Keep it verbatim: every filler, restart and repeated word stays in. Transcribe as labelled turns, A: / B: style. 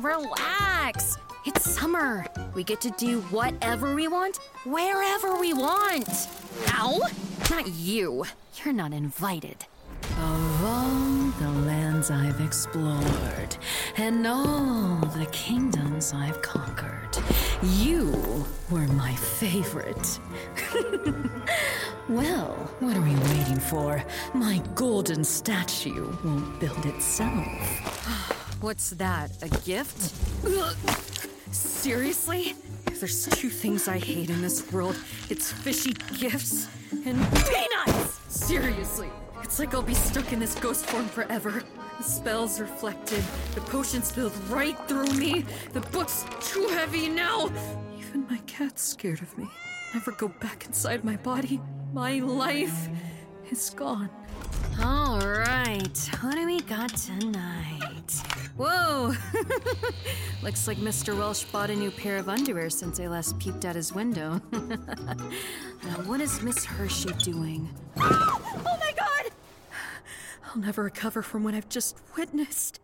A: relax. It's summer. We get to do whatever we want, wherever we want. Ow! Not you. You're not invited.
B: Of all the lands I've explored, and all the kingdoms I've conquered, you were my favorite. Well, what are we waiting for? My golden statue won't build itself.
A: What's that, a gift? Ugh. Seriously? If there's two things I hate in this world, it's fishy gifts and peanuts! Seriously. It's like I'll be stuck in this ghost form forever. The spells reflected, the potions spilled right through me, the book's too heavy now. Even my cat's scared of me. Never go back inside my body. My life is gone. All right, what do we got tonight? Whoa! Looks like Mister Welsh bought a new pair of underwear since I last peeped out his window. Now, what is Miss Hershey doing? Oh my god! I'll never recover from what I've just witnessed.